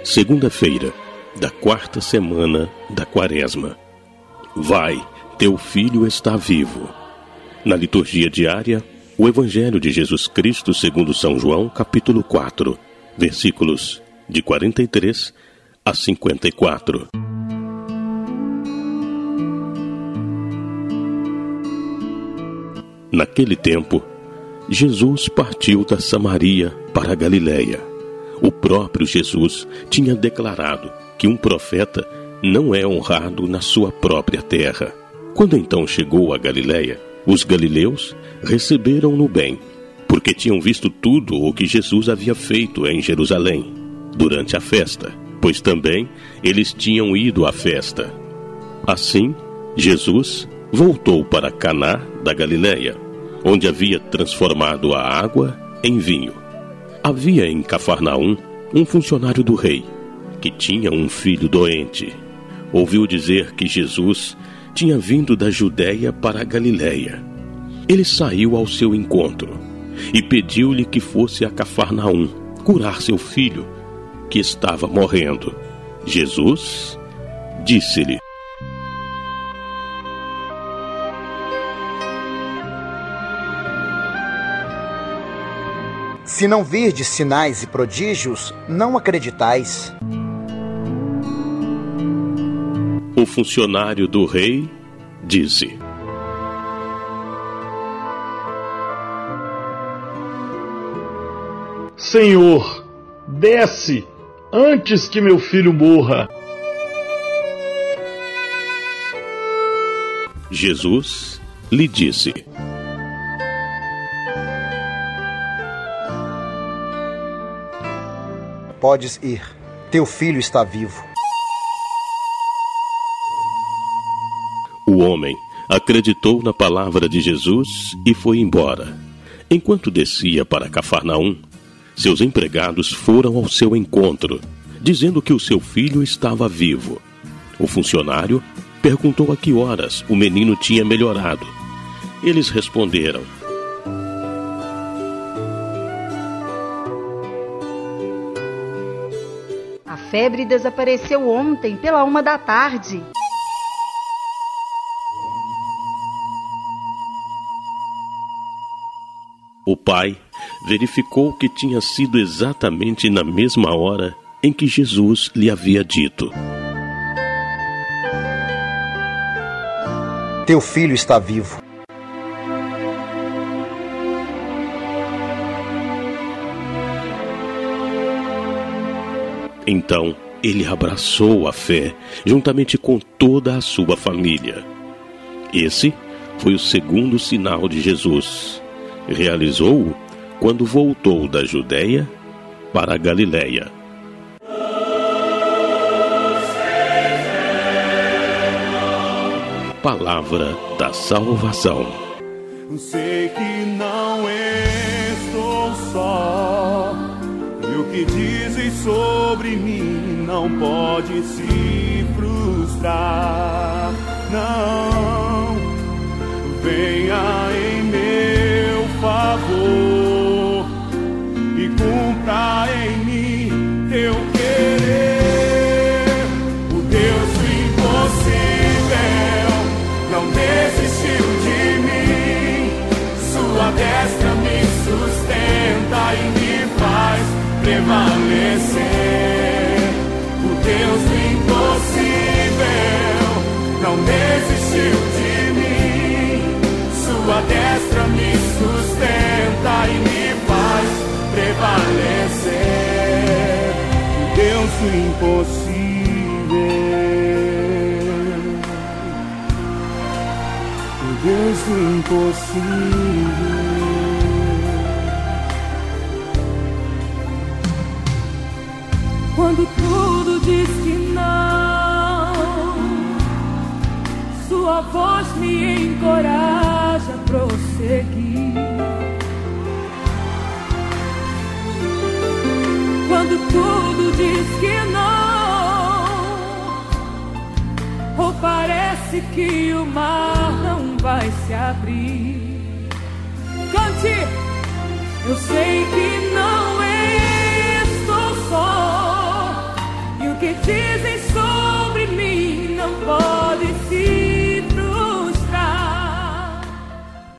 Segunda-feira da quarta semana da Quaresma. Vai, teu filho está vivo. Na liturgia diária, o Evangelho de Jesus Cristo segundo São João, capítulo 4, versículos de 43 a 54. Naquele tempo, Jesus partiu da Samaria para a Galiléia. O próprio Jesus tinha declarado que um profeta não é honrado na sua própria terra. Quando então chegou a Galiléia, os galileus receberam-no bem, porque tinham visto tudo o que Jesus havia feito em Jerusalém, durante a festa, pois também eles tinham ido à festa. Assim, Jesus voltou para Caná da Galiléia, onde havia transformado a água em vinho. Havia em Cafarnaum um funcionário do rei, que tinha um filho doente. Ouviu dizer que Jesus tinha vindo da Judéia para a Galiléia. Ele saiu ao seu encontro e pediu-lhe que fosse a Cafarnaum curar seu filho, que estava morrendo. Jesus disse-lhe: Se não virdes sinais e prodígios, não acreditais. O funcionário do rei disse: Senhor, desce antes que meu filho morra. Jesus lhe disse: Podes ir, teu filho está vivo. O homem acreditou na palavra de Jesus e foi embora. Enquanto descia para Cafarnaum, seus empregados foram ao seu encontro, dizendo que o seu filho estava vivo. O funcionário perguntou a que horas o menino tinha melhorado. Eles responderam: A febre desapareceu ontem pela 13h. O pai verificou que tinha sido exatamente na mesma hora em que Jesus lhe havia dito: Teu filho está vivo. Então ele abraçou a fé, juntamente com toda a sua família. Esse foi o segundo sinal de Jesus. Realizou-o quando voltou da Judéia para a Galiléia. Palavra da salvação. Sei que não estou só, e o que dizem sobre mim não pode se frustrar. Não, venha em meu favor e cumpra em mim teu querer. O Deus do impossível não desistiu de mim, sua destra me sustenta e me faz prevalecer. O Deus do impossível não desistiu de mim, sua destra me sustenta e me faz prevalecer. O Deus do impossível, o Deus do impossível. Quando tudo diz que não, sua voz me encoraja a prosseguir. Quando tudo diz que não, ou parece que o mar não vai se abrir. Cante, eu sei que não estou só, se